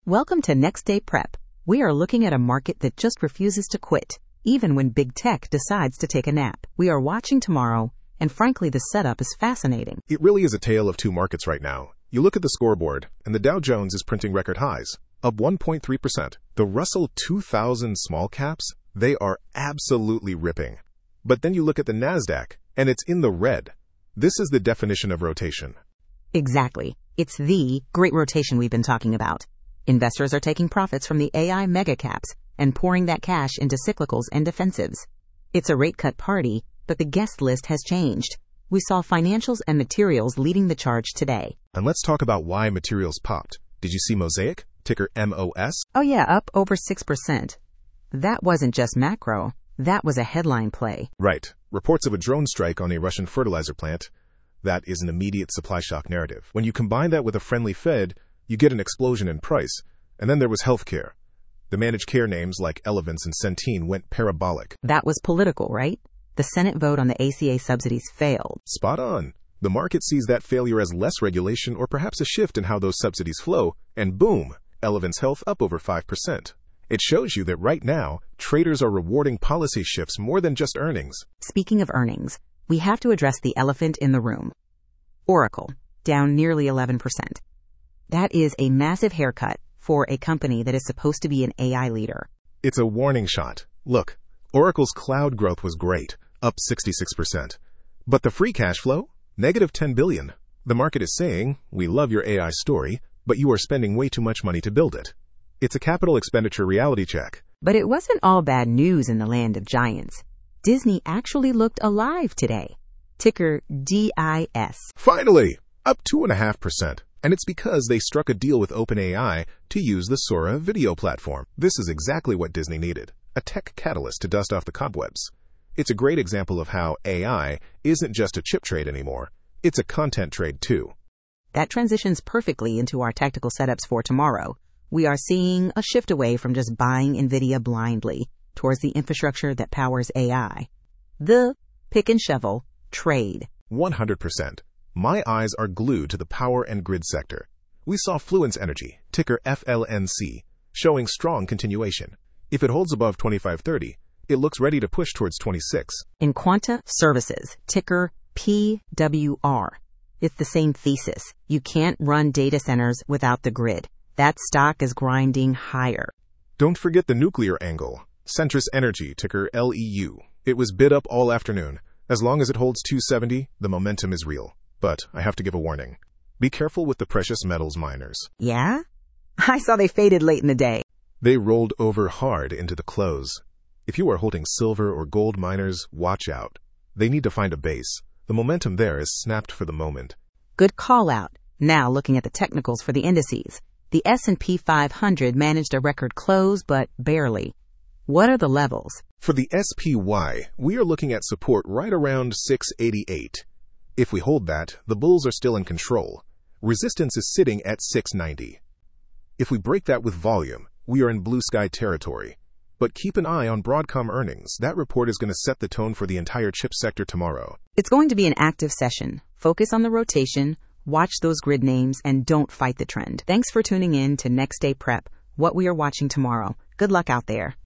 Welcome to Next Day Prep. We are looking at a market that just refuses to quit, even when big tech decides to take a nap. We are watching tomorrow, and frankly, the setup is fascinating. It really is a tale of two markets right now. You look at the scoreboard, and the Dow Jones is printing record highs, up 1.3%. The Russell 2000 small caps, they are absolutely ripping. But then you look at the NASDAQ, and it's in the red. This is the definition of rotation. Exactly. It's the great rotation we've been talking about. Investors are taking profits from the AI mega caps and pouring that cash into cyclicals and defensives. It's a rate cut party, but the guest list has changed. We saw financials and materials leading the charge today. And let's talk about why materials popped. Did you see Mosaic, ticker MOS? Oh yeah, up over 6%. That wasn't just macro. That was a headline play. Right. Reports of a drone strike on a Russian fertilizer plant. That is an immediate supply shock narrative. When you combine that with a friendly Fed, you get an explosion in price. And then there was healthcare. The managed care names like Elevance and Centene went parabolic. That was political, right? The Senate vote on the ACA subsidies failed. Spot on. The market sees that failure as less regulation or perhaps a shift in how those subsidies flow, and boom, Elevance Health up over 5%. It shows you that right now, traders are rewarding policy shifts more than just earnings. Speaking of earnings, we have to address the elephant in the room. Oracle, down nearly 11%. That is a massive haircut for a company that is supposed to be an AI leader. It's a warning shot. Look, Oracle's cloud growth was great, up 66%. But the free cash flow? Negative $10 billion. The market is saying, we love your AI story, but you are spending way too much money to build it. It's a capital expenditure reality check. But it wasn't all bad news in the land of giants. Disney actually looked alive today. Ticker DIS. Finally, up 2.5%. And it's because they struck a deal with OpenAI to use the Sora video platform. This is exactly what Disney needed, a tech catalyst to dust off the cobwebs. It's a great example of how AI isn't just a chip trade anymore. It's a content trade too. That transitions perfectly into our tactical setups for tomorrow. We are seeing a shift away from just buying NVIDIA blindly towards the infrastructure that powers AI. The pick and shovel trade. 100%. My eyes are glued to the power and grid sector. We saw Fluence Energy, ticker FLNC, showing strong continuation. If it holds above 25.30, it looks ready to push towards 26. In Quanta Services, ticker PWR, it's the same thesis. You can't run data centers without the grid. That stock is grinding higher. Don't forget the nuclear angle. Centrus Energy, ticker LEU. It was bid up all afternoon. As long as it holds 270, the momentum is real. But I have to give a warning. Be careful with the precious metals miners. Yeah? I saw they faded late in the day. They rolled over hard into the close. If you are holding silver or gold miners, watch out. They need to find a base. The momentum there is snapped for the moment. Good call out. Now looking at the technicals for the indices. The S&P 500 managed a record close, but barely. What are the levels? For the SPY, we are looking at support right around 688. If we hold that, the bulls are still in control. Resistance is sitting at 690. If we break that with volume, we are in blue sky territory. But keep an eye on Broadcom earnings. That report is going to set the tone for the entire chip sector tomorrow. It's going to be an active session. Focus on the rotation, watch those grid names, and don't fight the trend. Thanks for tuning in to Next Day Prep, what we are watching tomorrow. Good luck out there.